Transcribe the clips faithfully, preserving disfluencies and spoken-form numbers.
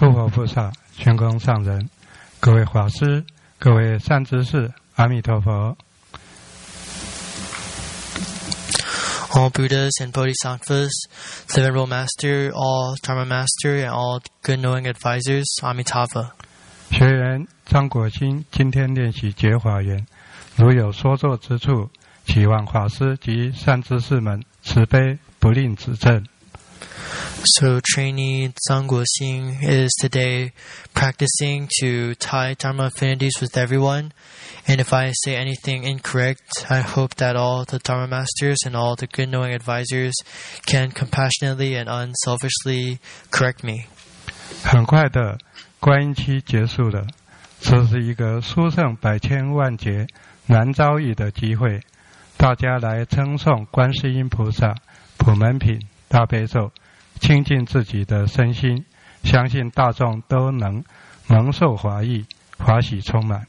诸佛菩萨、全空上人、各位法师、各位善知识，阿弥陀佛。 All Buddhas and Bodhisattvas, the Venerable Master, all Dharma Master, and all good knowing advisors, Amitabha. 学员张国兴今天练习解法缘，如有说错之处，期望法师及善知识们慈悲不吝指正。 So trainee Zhang Guoxing is today practicing to tie Dharma affinities with everyone. And if I say anything incorrect, I hope that all the Dharma masters and all the good knowing advisors can compassionately and unselfishly correct me. 很快的，观音期结束了，这是一个殊胜百千万劫难遭遇的机会，大家来称颂观世音菩萨、普门品、大悲咒，清净自己的身心，相信大众都能蒙受法益，法喜充满。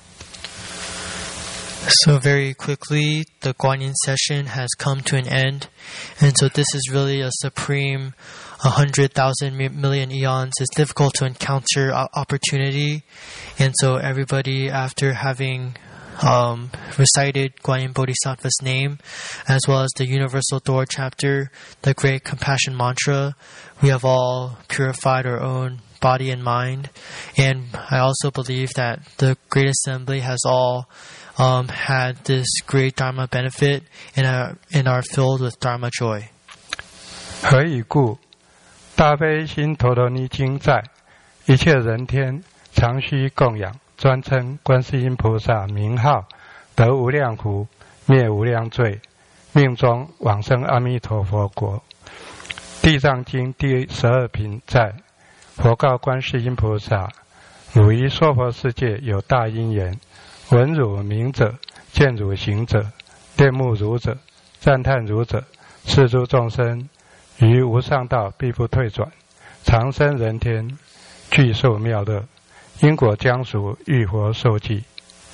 So very quickly, the Guanyin session has come to an end, and so this is really a supreme, a hundred thousand million eons. It's difficult to encounter opportunity, and so everybody, after having um, recited Guanyin Bodhisattva's name, as well as the Universal Door chapter, the Great Compassion Mantra, we have all purified our own body and mind, and I also believe that the Great Assembly has all Um, had this great Dharma benefit and are, and are filled with Dharma joy. 何以故？大悲心陀罗尼经在，一切人天常须供养，专称观世音菩萨名号，得无量福，灭无量罪，命中往生阿弥陀佛国。地藏经第十二品在，佛告观世音菩萨：汝于娑婆世界有大因缘。闻汝名者，见汝行者，恋慕汝者，赞叹汝者，是诸众生于无上道必不退转，长生人天，具受妙乐，因果将属欲佛受记。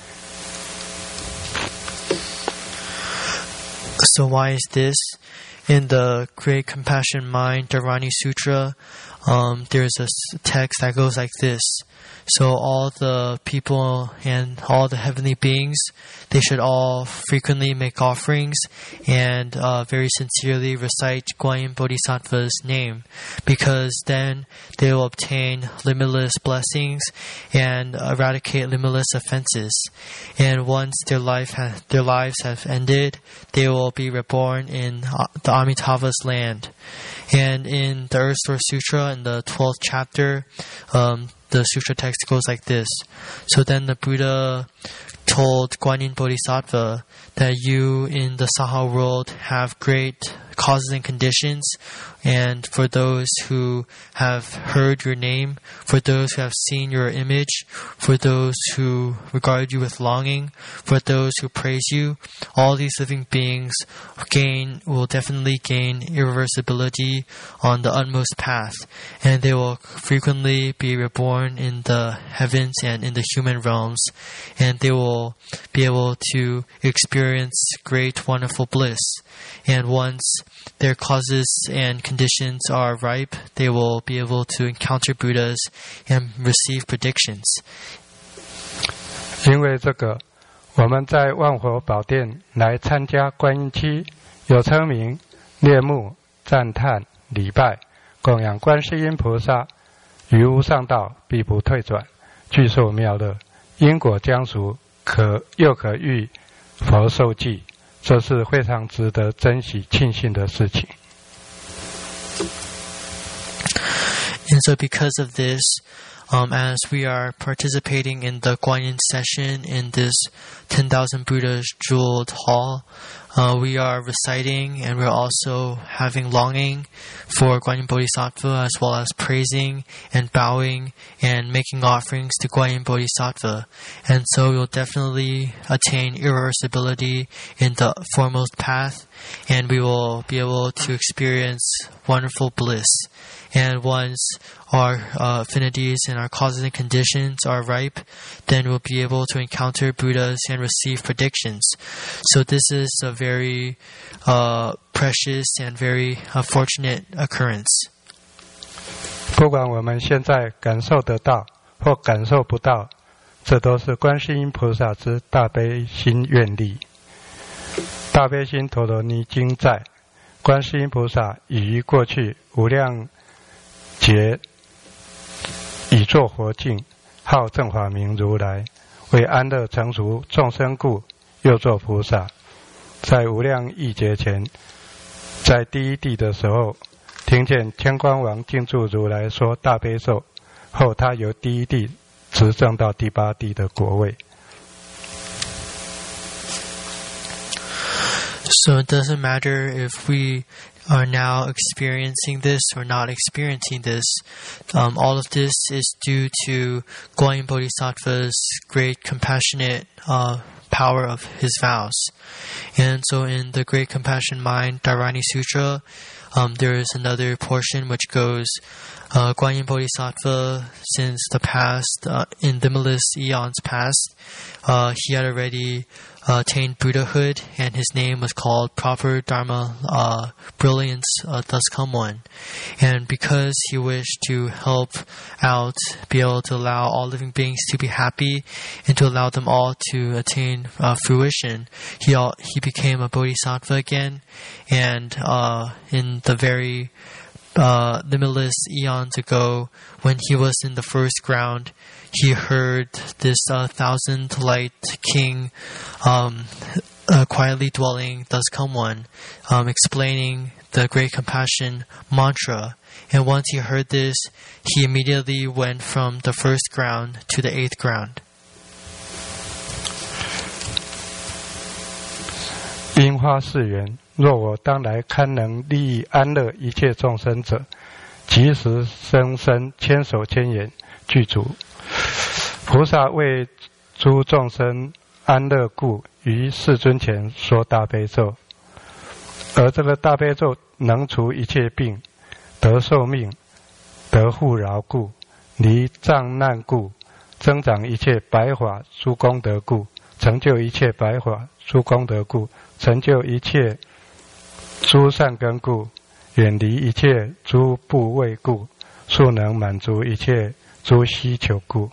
So why is this? In the Great Compassion Mind Dharani Sutra, um, there's a text that goes like this. So all the people and all the heavenly beings, they should all frequently make offerings and uh, very sincerely recite Guanyin Bodhisattva's name, because then they will obtain limitless blessings and eradicate limitless offenses. And once their life ha- their lives have ended, they will be reborn in the Amitabha's land. And in the Earth Store Sutra, in the twelfth chapter, um, the sutra text goes like this. So then the Buddha told Guanyin Bodhisattva that you in the Saha world have great causes and conditions, and for those who have heard your name, for those who have seen your image, for those who regard you with longing, for those who praise you, all these living beings gain will definitely gain irreversibility on the utmost path, and they will frequently be reborn in the heavens and in the human realms, and they will be able to experience great wonderful bliss. And once their causes and conditions are ripe, they will be able to encounter Buddhas and receive predictions. 因为这个，我们在万佛宝殿来参加观音期，有称名、列目、赞叹、礼拜、供养观世音菩萨，于无上道必不退转，具受妙乐，因果将属，可又可遇佛受记。 这是非常值得珍惜、庆幸的事情。 And so because of this, um, as we are participating in the Guanyin session in this ten thousand Buddhas jeweled hall, uh, we are reciting and we're also having longing for Guanyin Bodhisattva, as well as praising and bowing and making offerings to Guanyin Bodhisattva. And so we'll definitely attain irreversibility in the foremost path, and we will be able to experience wonderful bliss. And once our uh, affinities and our causes and conditions are ripe, then we'll be able to encounter Buddhas and receive predictions. So this is a very uh, precious and very uh, fortunate occurrence. 不管我们现在感受得到或感受不到，这都是观世音菩萨之大悲心愿力。大悲心陀罗尼经在，观世音菩萨已于过去无量劫已作佛境，号正法明如来，为安乐成熟众生故，又作菩萨。在无量亿劫前，在第一地的时候，听见天光王敬住如来说大悲咒后，他由第一地执政到第八地的国位。 So it doesn't matter if we are now experiencing this or not experiencing this. Um, all of this is due to Guanyin Bodhisattva's great compassionate uh, power of his vows. And so in the Great Compassion Mind Dharani Sutra, um, there is another portion which goes, uh, Guanyin Bodhisattva, since the past, uh, in limitless eons past, uh, he had already uh, attained Buddhahood, and his name was called Proper Dharma uh, Brilliance uh, Thus Come One. And because he wished to help out, be able to allow all living beings to be happy, and to allow them all to attain uh, fruition, he all, he became a bodhisattva again. And uh, in the very uh, limitless eons ago, when he was in the first ground, he heard this uh, thousand light king um, uh, quietly dwelling, thus come one, um, explaining the great compassion mantra. And once he heard this, he immediately went from the first ground to the eighth ground. 因花誓言，若我当来堪能利益安乐一切众生者，即时生身千手千眼具足。菩萨为诸众生安乐故，于世尊前说大悲咒。而这个大悲咒能除一切病，得寿命，得护饶故，离障难故，增长一切白法诸功德故，成就一切白法诸功德故，成就一切诸善根故，远离一切诸怖畏故，速能满足一切诸希求故。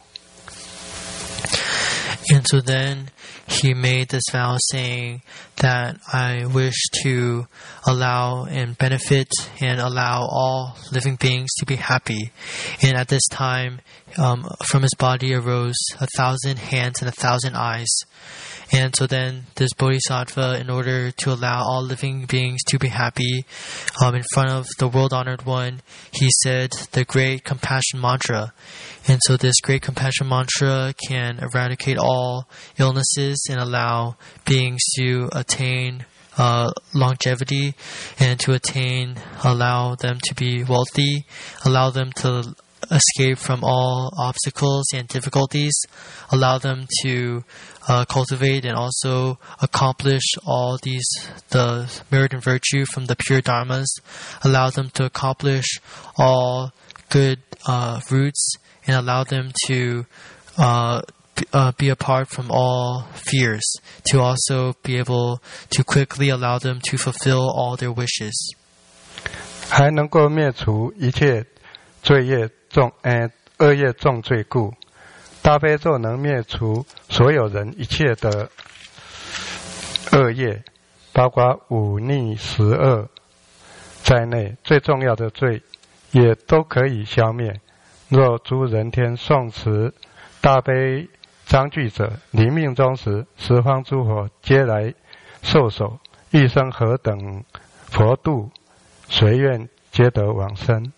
And so then he made this vow saying that I wish to allow and benefit and allow all living beings to be happy. And at this time, um, from his body arose a thousand hands and a thousand eyes. And so then this bodhisattva, in order to allow all living beings to be happy, um, in front of the world-honored one, he said the great compassion mantra. And so this great compassion mantra can eradicate all illnesses and allow beings to attain uh, longevity and to attain, allow them to be wealthy, allow them to escape from all obstacles and difficulties, allow them to uh, cultivate and also accomplish all these, the merit and virtue from the pure dharmas, allow them to accomplish all good uh, roots, and allow them to uh, uh, be apart from all fears, to also be able to quickly allow them to fulfill all their wishes. 还能够灭除一切罪业重呃恶业重罪故，大悲咒能灭除所有人一切的恶业，包括忤逆十恶在内，最重要的罪也都可以消灭。若诸人天诵持大悲章句者，临命终时，十方诸佛皆来受守，一生何等佛度，随愿皆得往生。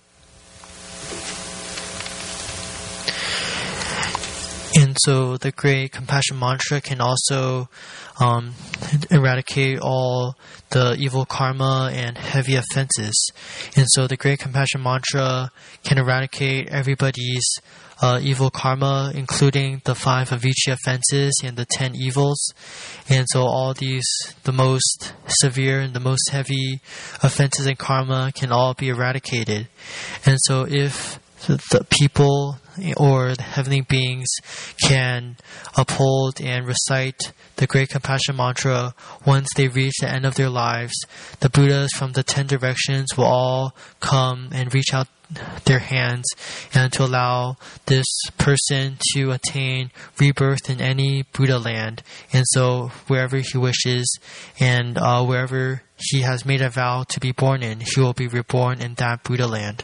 And so the great compassion mantra can also um, eradicate all the evil karma and heavy offenses. And so the great compassion mantra can eradicate everybody's uh, evil karma, including the five avicii offenses and the ten evils. And so all these, the most severe and the most heavy offenses and karma can all be eradicated. And so if the people or the heavenly beings can uphold and recite the great compassion mantra once they reach the end of their lives, the Buddhas from the ten directions will all come and reach out their hands, and to allow this person to attain rebirth in any Buddha land. And so wherever he wishes, and uh, wherever he has made a vow to be born in, he will be reborn in that Buddha land.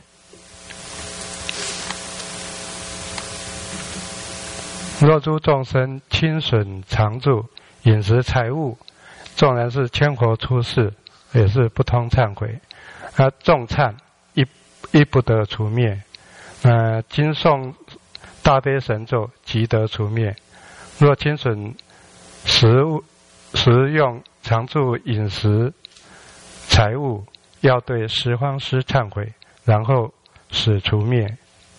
若诸众生轻损常住饮食财物，纵然是千佛出世，也是不通忏悔。而众忏亦亦不得除灭。呃，经诵大悲神咒即得除灭。若轻损食物、食用、常住饮食财物，要对十方师忏悔，然后使除灭。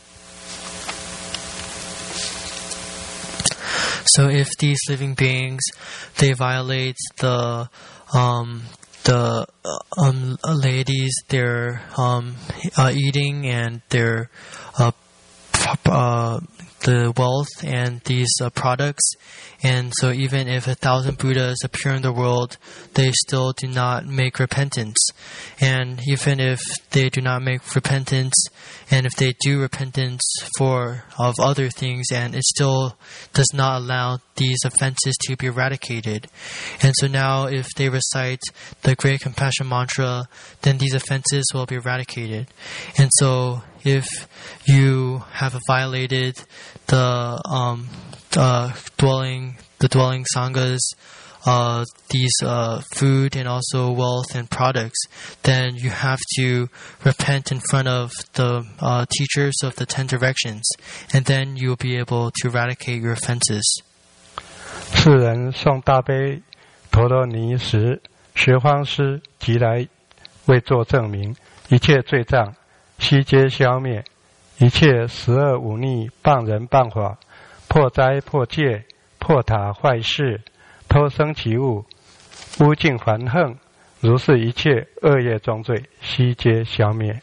So if these living beings, they violate the um, the uh, um, ladies, their um, uh, eating and their uh, uh, the wealth and these uh, products, and so even if a thousand Buddhas appear in the world, they still do not make repentance. And even if they do not make repentance, and if they do repentance for of other things, and it still does not allow these offenses to be eradicated. And so now if they recite the Great Compassion Mantra, then these offenses will be eradicated. And so if you have violated the um, uh, dwelling, the dwelling sanghas, uh, these uh, food and also wealth and products, then you have to repent in front of the uh, teachers of the ten directions, and then you will be able to eradicate your offenses. 世人诵大悲陀罗尼时，十方师即来为作证明，一切罪障悉皆消灭，一切十恶五逆谤人谤法，破灾破戒，破塔坏事，偷生其物，污尽还横，如是一切恶业重罪悉皆消灭。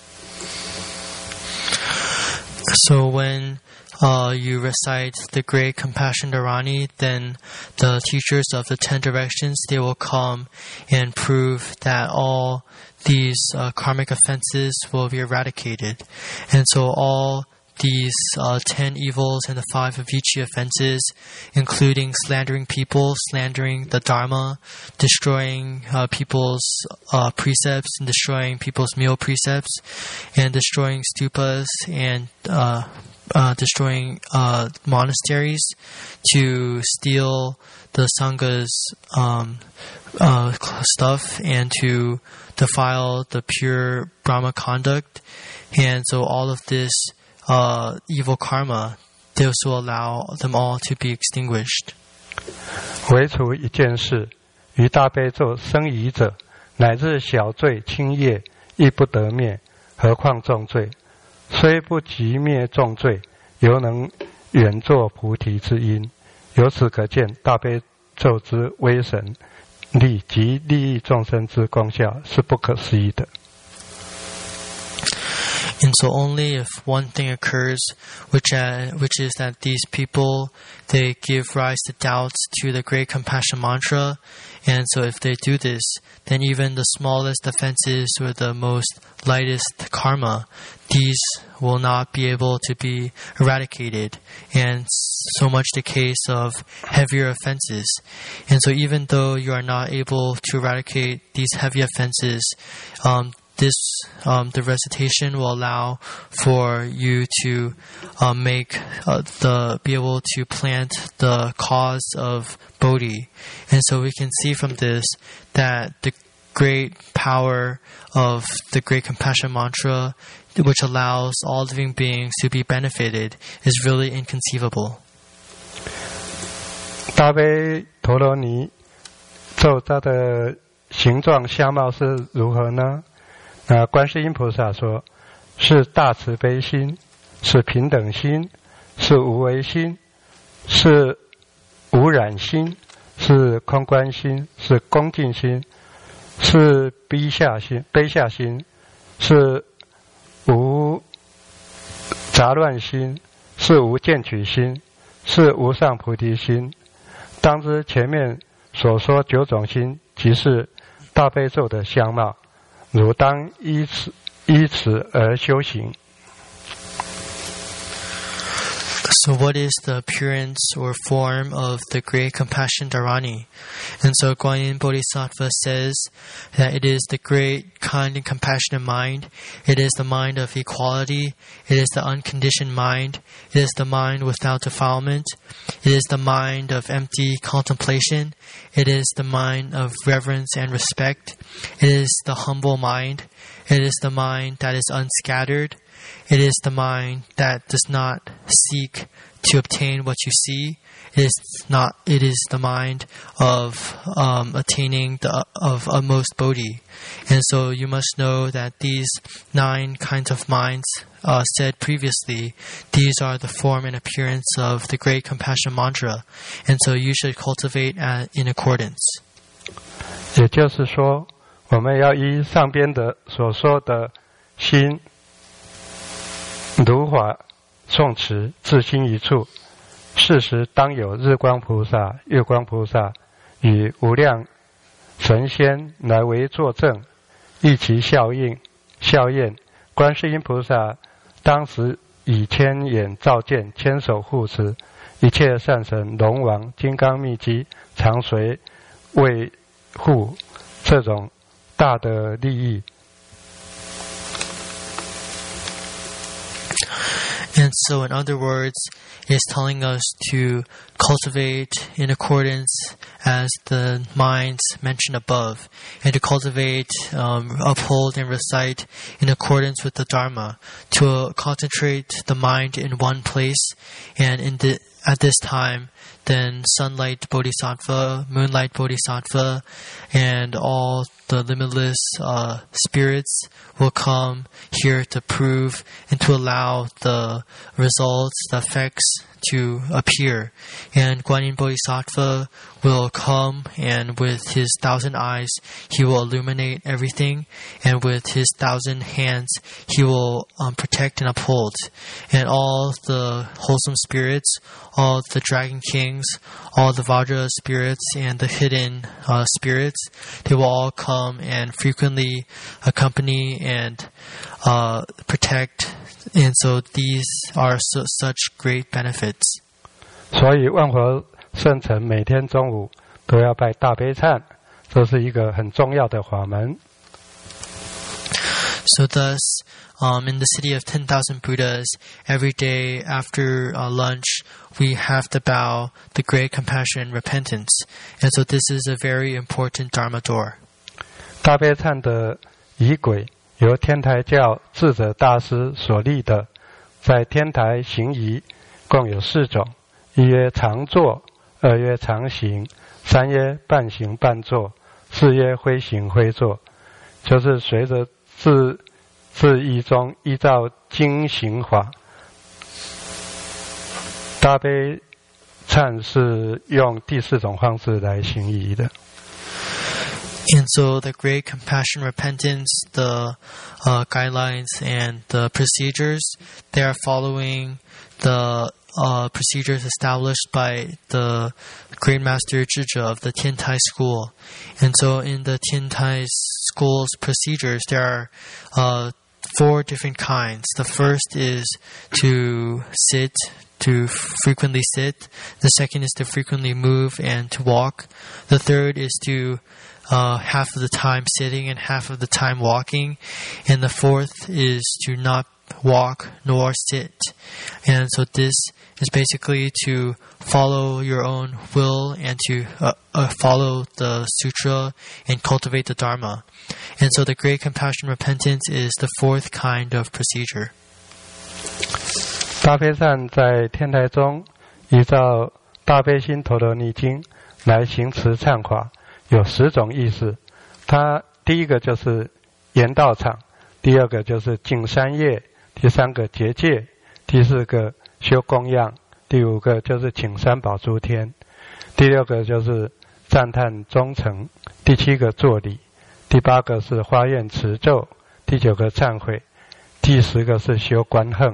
So when uh, you recite the Great Compassion Dharani, then the teachers of the ten directions, they will come and prove that all these uh, karmic offenses will be eradicated. And so all these uh, ten evils and the five avicii offenses, including slandering people, slandering the Dharma, destroying uh, people's uh, precepts, and destroying people's meal precepts, and destroying stupas, and uh, uh, destroying uh, monasteries, to steal the Sangha's um, uh, stuff, and to defile the pure Brahma conduct. And so all of this Uh, evil karma, this will allow them all to be extinguished. 唯除一件事，于大悲咒生疑者，乃至小罪轻业，亦不得灭，何况重罪？虽不及灭重罪，犹能远作菩提之因。由此可见，大悲咒之威神力及利益众生之功效是不可思议的。 And so only if one thing occurs, which uh, which is that these people, they give rise to doubts to the Great Compassion Mantra, and so if they do this, then even the smallest offenses or the most lightest karma, these will not be able to be eradicated, and so much the case of heavier offenses. And so even though you are not able to eradicate these heavy offenses, um, This, um, the recitation will allow for you to uh, make uh, the be able to plant the cause of Bodhi, and so we can see from this that the great power of the Great Compassion Mantra, which allows all living beings to be benefited, is really inconceivable. 大悲陀罗尼咒它的形状相貌是如何呢？ 那观世音菩萨说，是大慈悲心，是平等心，是无为心，是无染心，是空观心，是恭敬心，是悲下心，悲下心，是无杂乱心，是无见取心，是无上菩提心。当知前面所说九种心，即是大悲咒的相貌。 汝当依此依此而修行。 So what is the appearance or form of the great compassion Dharani? And so Guanyin Bodhisattva says that it is the great, kind, and compassionate mind. It is the mind of equality. It is the unconditioned mind. It is the mind without defilement. It is the mind of empty contemplation. It is the mind of reverence and respect. It is the humble mind. It is the mind that is unscattered. It is the mind that does not seek to obtain what you see. It is not. It is the mind of um, attaining the of utmost bodhi. And so you must know that these nine kinds of minds uh, said previously, these are the form and appearance of the great compassion mantra. And so you should cultivate uh, in accordance. 也就是说，我们要依上边的所说的心。如法诵持，自心一处。是时当有日光菩萨、月光菩萨与无量神仙来为作证，一齐效应效验。观世音菩萨当时以千眼照见，千手护持，一切善神、龙王、金刚密机常随卫护，这种大的利益。 And so, in other words, it's telling us to cultivate in accordance as the minds mentioned above, and to cultivate, um, uphold, and recite in accordance with the Dharma, to uh, concentrate the mind in one place, and in the, at this time, then Sunlight Bodhisattva, Moonlight Bodhisattva, and all the limitless uh, spirits will come here to prove and to allow the results, the effects to appear. And Guanyin Bodhisattva will come, and with his thousand eyes, he will illuminate everything, and with his thousand hands, he will um, protect and uphold. And all the wholesome spirits, all the dragon kings, all the Vajra spirits, and the hidden uh, spirits, they will all come and frequently accompany and uh, protect. And so these are so, such great benefits. 所以万佛圣城每天中午都要拜大悲忏，这是一个很重要的法门。 So thus, um, in the city of ten thousand Buddhas, every day after uh, lunch, we have to bow the great compassion and repentance. And so this is a very important Dharma door. 大悲忏的仪轨由天台教智者大师所立的，在天台行仪共有四种：一曰常坐，二曰常行，三曰半行半坐，四曰非行非坐。就是随着自自意中依照经行法。大悲忏是用第四种方式来行仪的。 And so the great compassion, repentance, the uh, guidelines and the procedures, they are following the uh, procedures established by the great master Zhizhe of the Tiantai school. And so in the Tiantai school's procedures, there are uh, four different kinds. The first is to sit, to frequently sit. The second is to frequently move and to walk. The third is to Uh, half of the time sitting and half of the time walking. And the fourth is to not walk nor sit. And so this is basically to follow your own will and to uh, uh, follow the sutra and cultivate the Dharma. And so the great compassion repentance is the fourth kind of procedure. 大悲忏在天台中依照大悲心陀罗尼经来行持忏法，有十种意思。它第一个就是言道场，第二个就是净三业，第三个结戒，第四个修供养，第五个就是请三宝诸天，第六个就是赞叹忠诚，第七个作礼，第八个是发愿持咒，第九个忏悔，第十个是修观恨。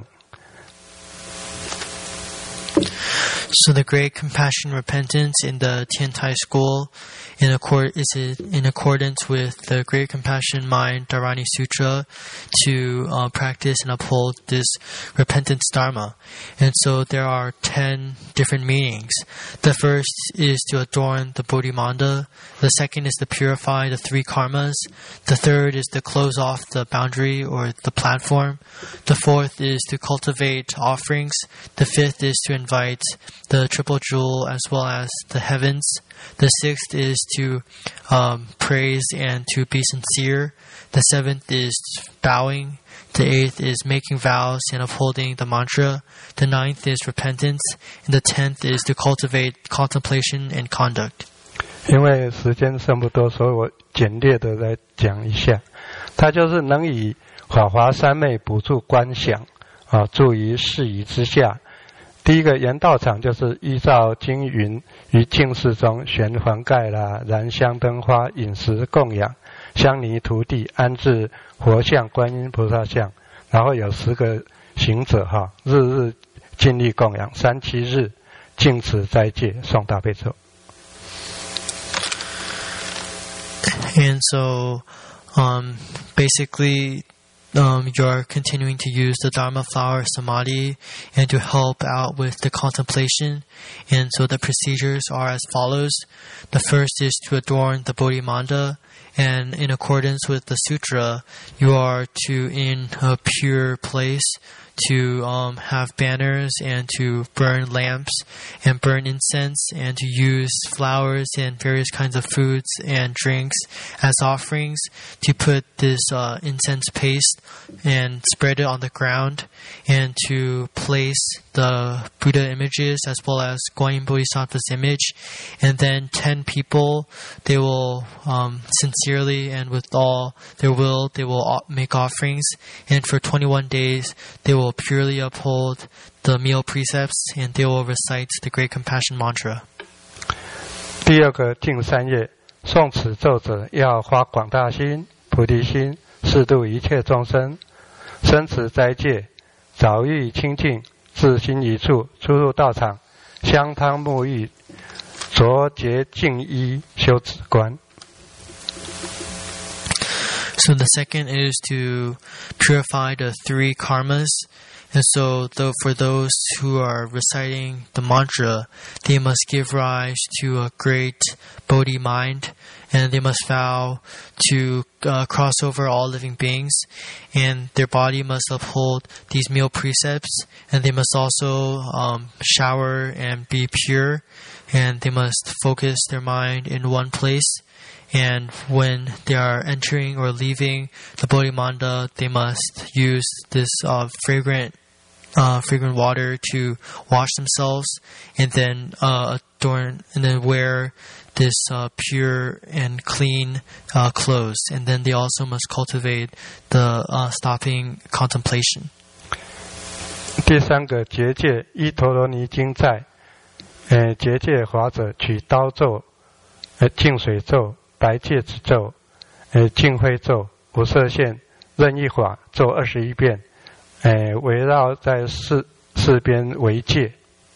So the great compassion repentance in the Tiantai school in accord is it in accordance with the Great Compassion Mind Dharani Sutra to uh, practice and uphold this repentance dharma. And so there are ten different meanings. The first is to adorn the Bodhimanda. The second is to purify the three karmas. The third is to close off the boundary or the platform. The fourth is to cultivate offerings. The fifth is to invite the triple jewel as well as the heavens. The sixth is to um, praise and to be sincere. The seventh is bowing. The eighth is making vows and upholding the mantra. The ninth is repentance. And the tenth is to cultivate contemplation and conduct. 因为时间剩不多，所以我简略的来讲一下。它就是能以法华三昧补助观想啊，助于事宜之下。第一个圆道场就是依照经云于净室中悬环盖啦、燃香灯花、饮食供养、香泥涂地、安置佛像、观音菩萨像，然后有十个行者哈，日日尽力供养，三七日净持斋戒，诵大悲咒。 And so, um, basically, um, you're continuing to use the Dharma flower samadhi and to help out with the contemplation. And so the procedures are as follows. The first is to adorn the Bodhimanda. And in accordance with the sutra, you are to, in a pure place, to um, have banners and to burn lamps and burn incense and to use flowers and various kinds of foods and drinks as offerings, to put this uh, incense paste and spread it on the ground, and to place the Buddha images as well as Guanyin Bodhisattva's image. And then ten people, they will um, sincerely and with all their will, they will make offerings. And for twenty-one days, they will purely uphold the meal precepts and they will recite the Great Compassion Mantra. 第二个净三业，诵此咒者要发广大心、菩提心，示度一切众生，生持斋戒，早欲清净，自心一处，出入道场，香汤沐浴，着洁净衣，修止观。 So the second is to purify the three karmas. And so though for those who are reciting the mantra, they must give rise to a great Bodhi mind, and they must vow to uh, cross over all living beings, and their body must uphold these meal precepts, and they must also um, shower and be pure, and they must focus their mind in one place. And when they are entering or leaving the Bodhimanda, they must use this uh, fragrant uh, fragrant water to wash themselves, and then uh, adorn, and then wear this uh, pure and clean uh, clothes. And then they also must cultivate the uh, stopping contemplation. 第三个结界，依陀罗尼经在，呃，结界法者取刀咒、呃，净水咒、白芥子咒、呃，净灰咒、无色线、任意法咒二十一遍，呃，围绕在四四边围界。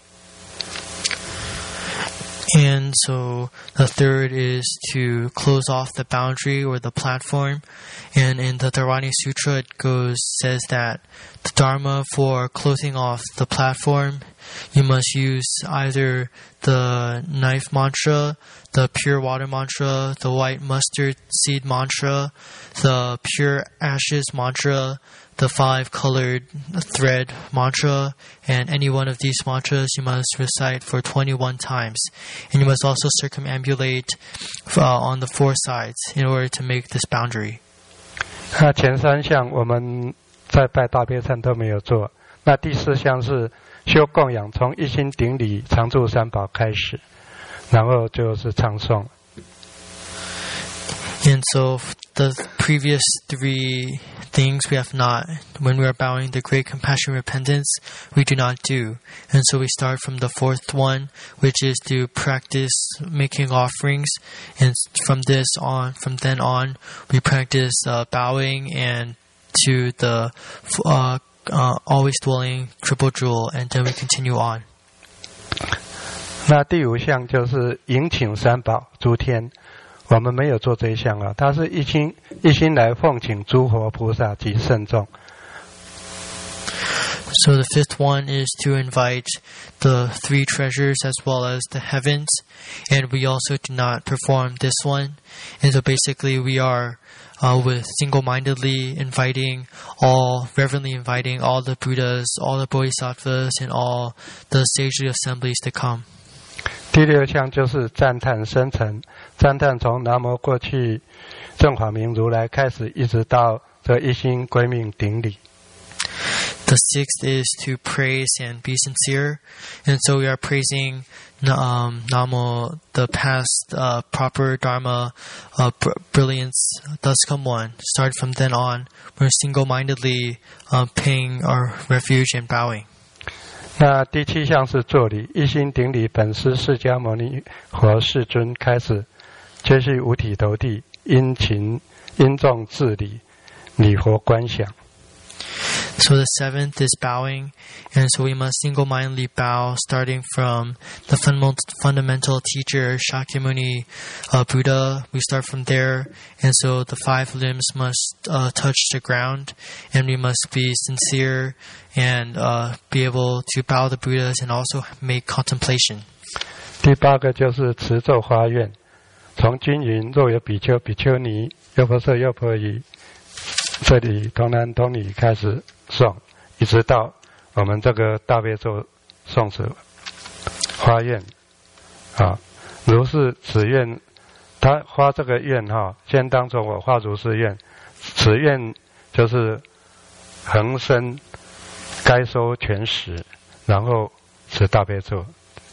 And so the third is to close off the boundary or the platform. And in the Dharani Sutra, it goes says that the dharma for closing off the platform, you must use either the knife mantra, the pure water mantra, the white mustard seed mantra, the pure ashes mantra, the five colored thread mantra, and any one of these mantras you must recite for twenty-one times. And you must also circumambulate uh, on the four sides in order to make this boundary. 那前三项我们在拜大悲忏都没有做，那第四项是修供养，从一心顶礼常住三宝开始，然后就是唱诵。 And so the previous three things we have not, when we are bowing the Great Compassion Repentance, we do not do. And so we start from the fourth one, which is to practice making offerings. And from this on, from then on, we practice uh, bowing and to the uh, uh, always dwelling triple jewel, and then we continue on. 那第五项就是迎请三宝诸天，我们没有做这一项啊，他是一心一心来奉请诸佛菩萨及圣众。 So the fifth one is to invite the three treasures as well as the heavens, and we also do not perform this one. And so basically we are uh, with single-mindedly inviting all, reverently inviting all the Buddhas, all the Bodhisattvas, and all the sagely assemblies to come. 第六项就是赞叹生成，赞叹从南无过去正法明如来开始，一直到这一心归命顶礼。 The sixth is to praise and be sincere, and so we are praising um, Namo, the past uh, proper Dharma, uh, br- brilliance, thus come one. Started from then on, we're single-mindedly uh, paying our refuge and bowing. 那第七项是作礼，一心顶礼本师释迦牟尼佛世尊开始，皆须五体投地，殷勤殷重致礼，礼佛观想。 So the seventh is bowing, and so we must single-mindedly bow, starting from the fundamental, fundamental teacher Shakyamuni uh, Buddha. We start from there, and so the five limbs must uh, touch the ground, and we must be sincere and uh, be able to bow the Buddhas and also make contemplation. 第八个就是持咒发愿，从均匀若有比丘、比丘尼、优婆塞、优婆夷，这里童男童女开始诵，一直到我们这个大悲咒诵持发愿啊，如是此愿，他发这个愿哈，先当作我发如是愿，此愿就是恒生该收全实，然后持大悲咒。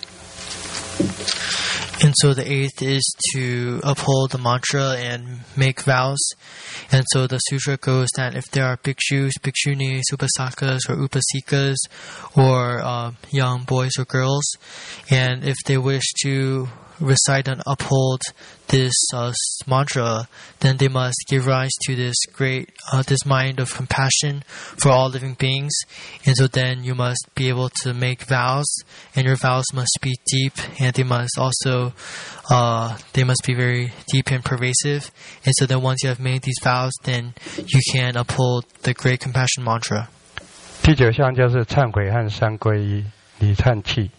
And so the eighth is to uphold the mantra and make vows. And so the sutra goes that if there are bhikshus, bhikshunis, upasakas, or upasikas, or uh, young boys or girls, and if they wish to recite and uphold this uh, mantra, then they must give rise to this great, uh, this mind of compassion for all living beings. And so then you must be able to make vows, and your vows must be deep, and they must also, uh, they must be very deep and pervasive. And so then once you have made these vows, then you can uphold the great compassion mantra. 第九项就是忏悔和三皈依，礼忏契。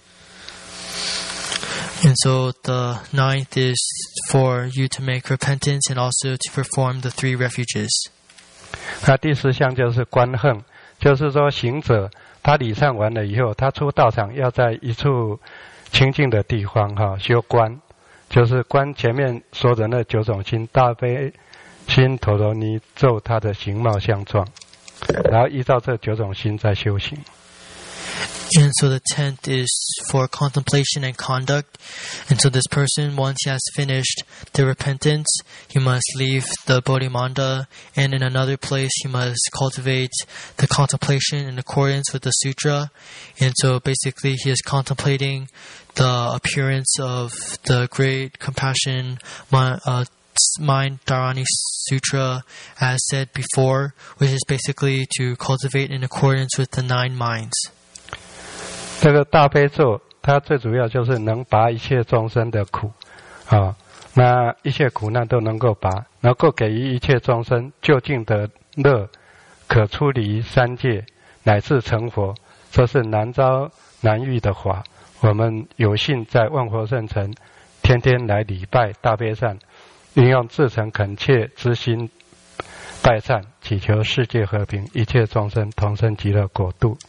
And so the ninth is for you to make repentance and also to perform the three refuges. 那第十项就是观恨，就是说行者他礼忏完了以后，他出道场要在一处清净的地方哈修观，就是观前面说的那九种心，大悲心、陀罗尼咒他的形貌相状，然后依照这九种心在修行。 And so the tenth is for contemplation and conduct. And so this person, once he has finished the repentance, he must leave the Bodhimanda, and in another place he must cultivate the contemplation in accordance with the sutra. And so basically he is contemplating the appearance of the great compassion uh, mind Dharani Sutra as said before, which is basically to cultivate in accordance with the nine minds. 这个大悲咒，它最主要就是能拔一切众生的苦，啊，那一切苦难都能够拔，能够给予一切众生究竟的乐，可出离三界，乃至成佛，这是难遭难遇的法。我们有幸在万佛圣城，天天来礼拜大悲忏，运用至诚恳切之心拜忏，祈求世界和平，一切众生同生极乐国度。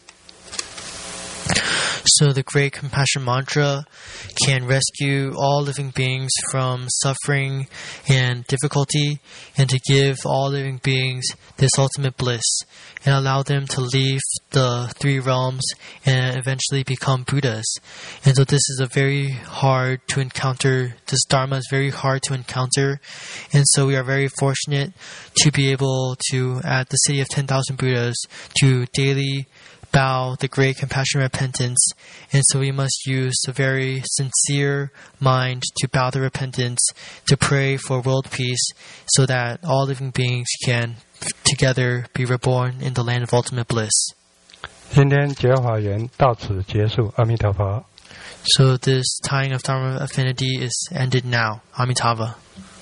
So the great compassion mantra can rescue all living beings from suffering and difficulty, and to give all living beings this ultimate bliss, and allow them to leave the three realms and eventually become Buddhas. And so this is a very hard to encounter, this Dharma is very hard to encounter, and so we are very fortunate to be able to, at the City of ten thousand Buddhas, to daily bow the great compassion repentance. And so we must use a very sincere mind to bow the repentance, to pray for world peace, so that all living beings can together be reborn in the land of ultimate bliss. 今天觉法缘到此结束，阿弥陀佛。 So this tying of Dharma affinity is ended now. Amitabha.